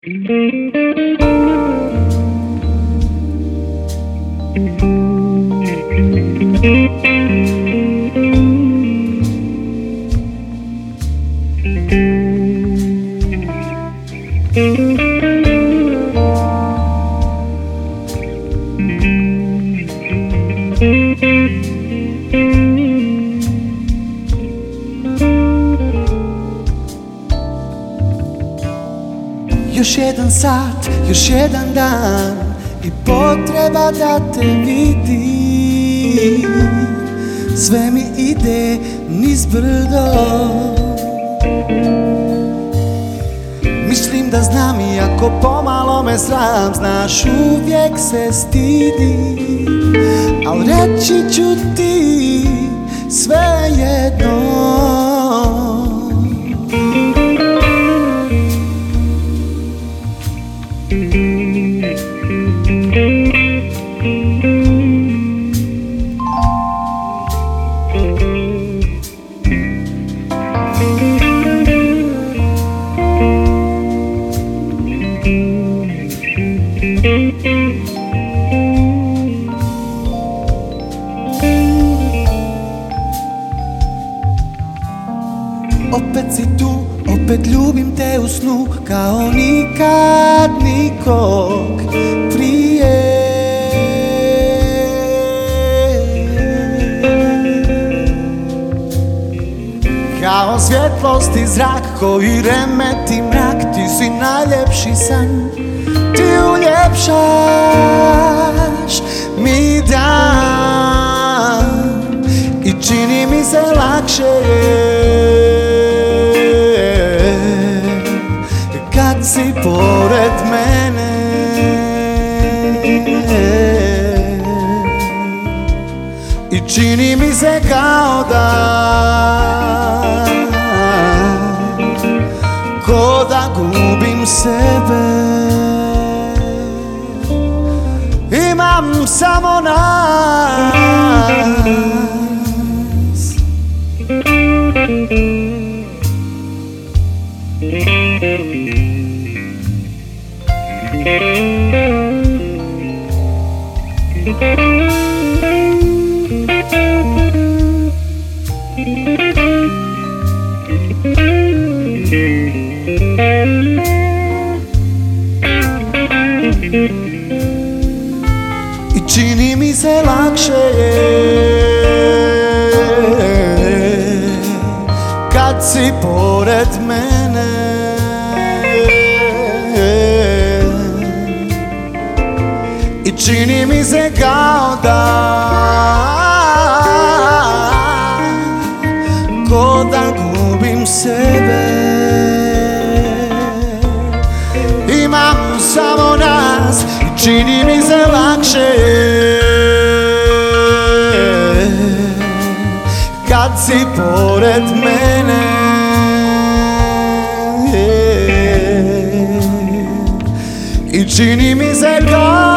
Još jedan sat, još jedan dan i potreba da te vidim. Sve mi ide niz brdo. Mislim da znam, iako pomalo me sram, znaš, uvijek se stidim. Al reći ću ti svejedno. Opet si tu, opet ljubim te u snu, kao nikad nikog prije. Kao svjetlost i zrak koji remeti mrak, ti si najljepši san, ti uljepšaš mi dan i čini mi se lakše kad si pored mene. I čini mi se kao da ko da gubim sebe. Imam samo nas. I čini mi se lakše kad si pored mene. I čini mi se kao da ko da gubim sebe. Imam samo nas i čini mi se lakše kad si pored mene. I čini mi se kao